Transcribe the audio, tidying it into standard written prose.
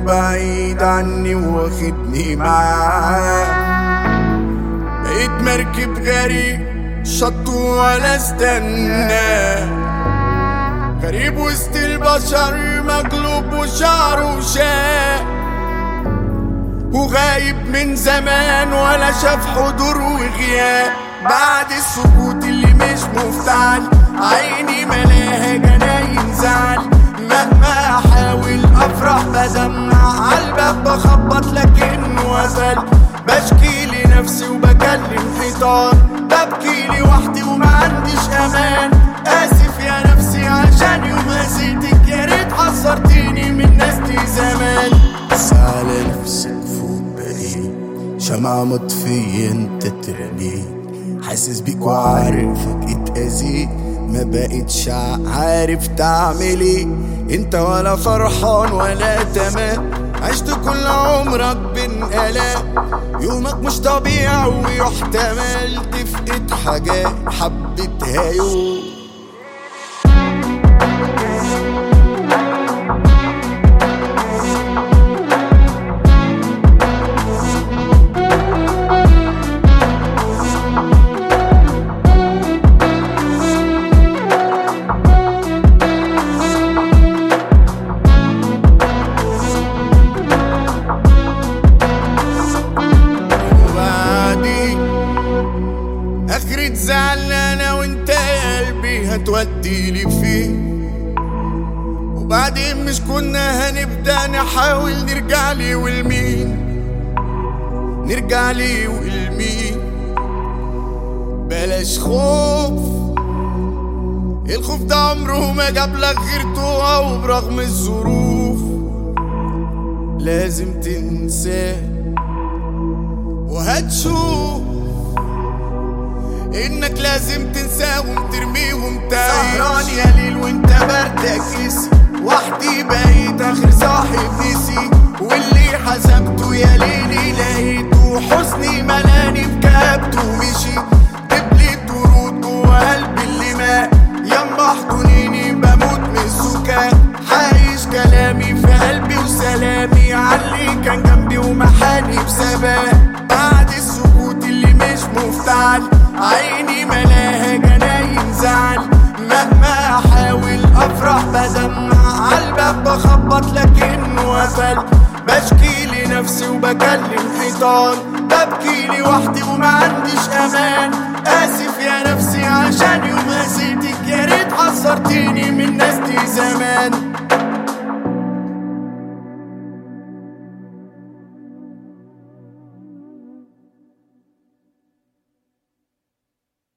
بعيد عني واخدني معاه. بقيت مركب غريب شط ولا استنى، غريب وسط البشر مقلوب وشعره شاق، وغايب من زمان ولا شاف حضور وغياب. بعد السكوت اللي مش مفتعل عيني ملاها جناين زعل، مهما احاول افرح بدمع عالباب بخبط لكنه قفل. بشكي لنفسي وبكلم حيطان، ببكي لوحدي وما عنديش امان. اسف يا نفسي عشان يوم هزيتك، يا ريت حذرتيني من ناستي زمان. بس على نفسك فوق بعيد شمعة مطفية انت ترميك، حاسس بيك وعارفك اتأذيت، ما بقتش عارف تعمل ايه انت، ولا فرحان ولا تمام. عشت كل عمرك بين آلام، يومك مش طبيعي ويحتمل تفقد حاجات حبيتها يوم. اخرة زعلانة وانت يا قلبي هتوديلي فين، وبعدين مش كنا هنبدأ نحاول نرجع لي والمين، نرجع لي والمين. بلاش خوف، الخوف ده عمره ما جابلك غير تقع، وبرغم الظروف لازم تنساه وهتشوف انك لازم تنساهم ترميهم تعيش. سهران يا ليل وانت بردك قسي، وحدي بقيت اخر صاحب نسي، واللي حسبته يا ليلي لقيته حزني ملاني بكابته ومشي. دبلت ورود جوا قلبي اللي مات، يما احضنيني بموت من السكات. حايش كلامي في قلبي وسلامي عاللي كان جنبي ومحاني بثبات. بعد السكوت اللي مش مفتعل عيني ملاها جناين زعل، مهما احاول افرح بدمع عالباب بخبط لكنه قفل. بشكي لنفسي وبكلم حيطان، ببكي لوحدي وما عنديش امان. اسف يا نفسي عشان يوم هزيتك، يا ريت حذرتيني من ناستي زمان.